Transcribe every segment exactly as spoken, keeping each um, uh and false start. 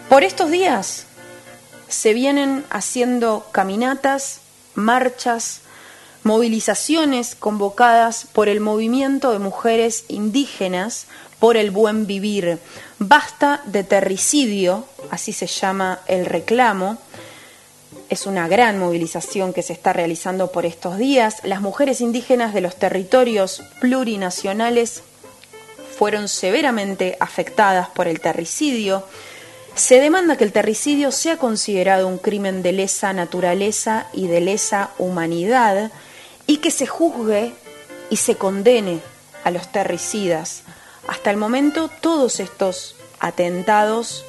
Por estos días se vienen haciendo caminatas, marchas, movilizaciones convocadas por el movimiento de mujeres indígenas por el buen vivir. Basta de terricidio, así se llama el reclamo. Es una gran movilización que se está realizando por estos días. Las mujeres indígenas de los territorios plurinacionales fueron severamente afectadas por el terricidio. Se demanda que el terricidio sea considerado un crimen de lesa naturaleza y de lesa humanidad y que se juzgue y se condene a los terricidas. Hasta el momento todos estos atentados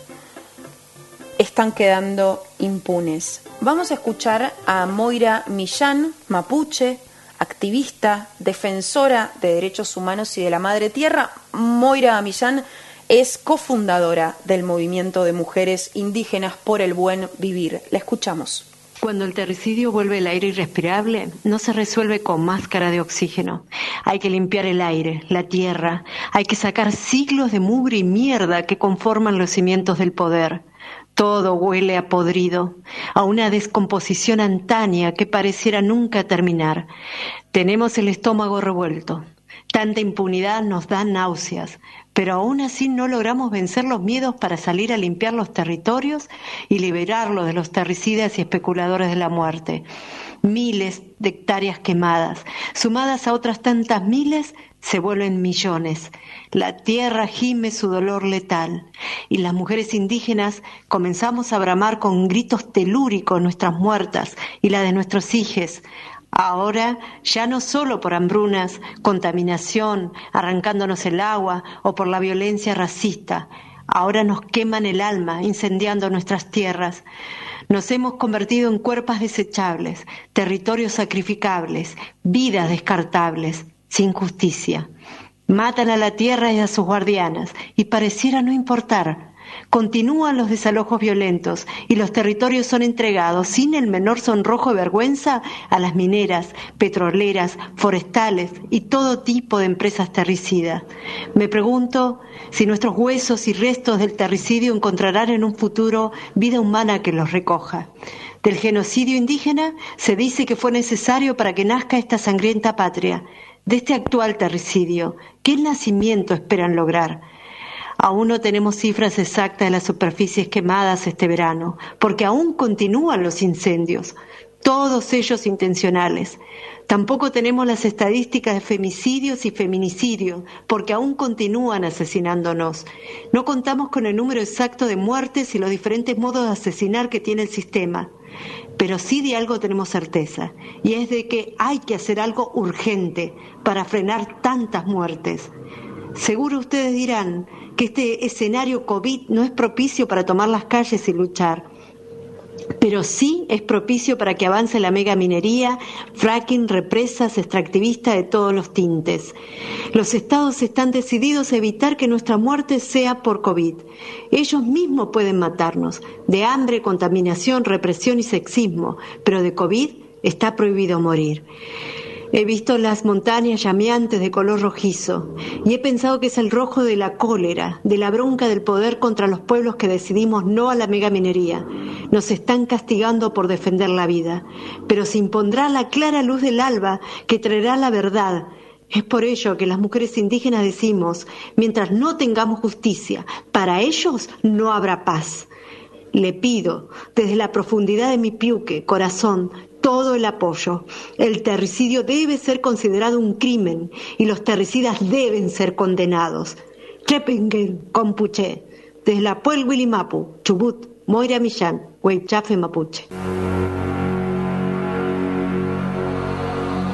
están quedando impunes. Vamos a escuchar a Moira Millán, mapuche, activista, defensora de derechos humanos y de la madre tierra. Moira Millán es cofundadora del movimiento de mujeres indígenas por el buen vivir. La escuchamos. Cuando el terricidio vuelve el aire irrespirable, no se resuelve con máscara de oxígeno. Hay que limpiar el aire, la tierra, hay que sacar siglos de mugre y mierda que conforman los cimientos del poder. Todo huele a podrido, a una descomposición antaña que pareciera nunca terminar. Tenemos el estómago revuelto. Tanta impunidad nos da náuseas, pero aún así no logramos vencer los miedos para salir a limpiar los territorios y liberarlos de los terricidas y especuladores de la muerte. Miles de hectáreas quemadas, sumadas a otras tantas miles, se vuelven millones. La tierra gime su dolor letal y las mujeres indígenas comenzamos a bramar con gritos telúricos nuestras muertas y la de nuestros hijes. Ahora, ya no solo por hambrunas, contaminación, arrancándonos el agua o por la violencia racista, ahora nos queman el alma, incendiando nuestras tierras. Nos hemos convertido en cuerpos desechables, territorios sacrificables, vidas descartables, sin justicia. Matan a la tierra y a sus guardianas, y pareciera no importar. Continúan los desalojos violentos y los territorios son entregados sin el menor sonrojo de vergüenza a las mineras, petroleras, forestales y todo tipo de empresas terricidas. Me pregunto si nuestros huesos y restos del terricidio encontrarán en un futuro vida humana que los recoja. Del genocidio indígena se dice que fue necesario para que nazca esta sangrienta patria. De este actual terricidio, ¿qué nacimiento esperan lograr? Aún no tenemos cifras exactas de las superficies quemadas este verano, porque aún continúan los incendios, todos ellos intencionales. Tampoco tenemos las estadísticas de femicidios y feminicidios, porque aún continúan asesinándonos. No contamos con el número exacto de muertes y los diferentes modos de asesinar que tiene el sistema. Pero sí de algo tenemos certeza, y es de que hay que hacer algo urgente para frenar tantas muertes. Seguro ustedes dirán que este escenario COVID no es propicio para tomar las calles y luchar, pero sí es propicio para que avance la megaminería, fracking, represas, extractivistas de todos los tintes. Los estados están decididos a evitar que nuestra muerte sea por COVID. Ellos mismos pueden matarnos, de hambre, contaminación, represión y sexismo, pero de COVID está prohibido morir. He visto las montañas llameantes de color rojizo y he pensado que es el rojo de la cólera, de la bronca del poder contra los pueblos que decidimos no a la megaminería. Nos están castigando por defender la vida, pero se impondrá la clara luz del alba que traerá la verdad. Es por ello que las mujeres indígenas decimos, mientras no tengamos justicia, para ellos no habrá paz. Le pido, desde la profundidad de mi piuque, corazón, todo el apoyo. El terricidio debe ser considerado un crimen y los terricidas deben ser condenados. Trepingen, Compuche, desde la Puel Wilimapu, Chubut, Moira Millán, Huaychafe Mapuche.